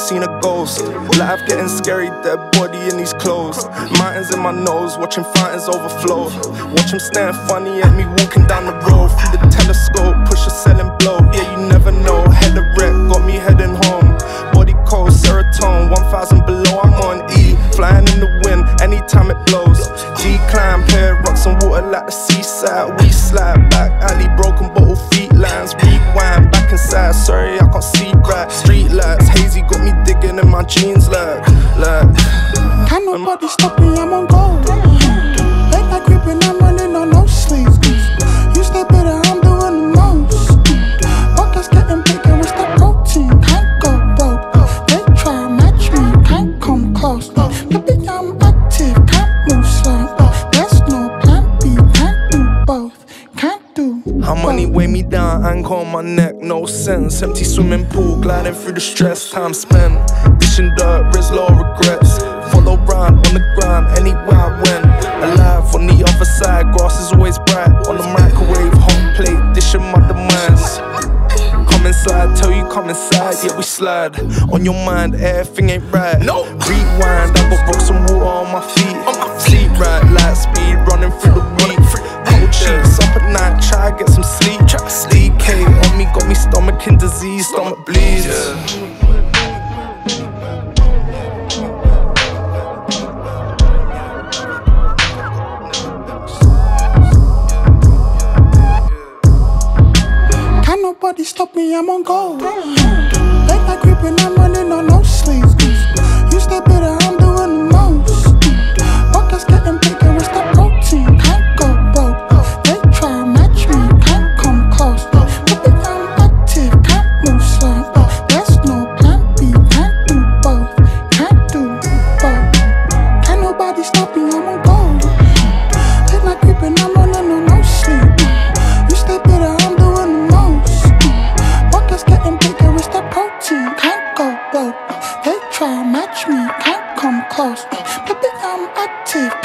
seen a ghost. Life getting scary, dead body in these clothes. Mountains in my nose, watching fountains overflow. Watch them staring funny at me walking down the road. Through the telescope, push a selling blow. Yeah, you never know, head of wreck, got me heading home. Body cold, serotonin, 1000 below, I'm on E. Flying in the wind, anytime it blows. Decline, pair rocks and water like the seaside. We slide back, alley, broken bottle, feet lines. Rewind, back inside, sorry I can't see right. Street lights, hazy, got me digging in my jeans like. Can't nobody stop me, I'm on go. Late night creeping, I'm running on no sleep. You stay better, I'm doing the most. Pockets getting bigger, it's the protein. Can't go broke. They try to match me, can't come close. Baby, I'm active, can't move slow. There's no plan B, can't do both. Can't do How money weigh me down, anchor on my neck, no sense. Empty swimming pool, gliding through the stress, time spent. Dishing dirt, Rizlo regrets. Follow round on the ground, anywhere I went. Alive on the other side, grass is always bright. On the microwave, hot plate, dishing my demands. Come inside, tell you come inside, yeah we slide. On your mind, everything ain't right. No. Rewind, I got rocks and water on my feet. Sleep right, light speed, running through the week. Cold sheets, up at night, try to get some sleep. DK on me, got me stomach in disease, stomach bleeds. Can't nobody stop me, I'm on go. Late night creeping, I'm running on no sleep. You stay better, I'm doing the most. Pockets getting bigger, it's the protein. Can't go broke. They try to match me, can't come close. Baby, I'm active, can't move slow. There's no plan B, can't do both. Can't do both. Can't nobody stop me, I'm on go. Late night creeping, I'm running on no sleep. You stay better, I'm doing the most. Pockets getting bigger, it's the protein. Can't go broke. They try to match me, can't come close. Baby, I'm active.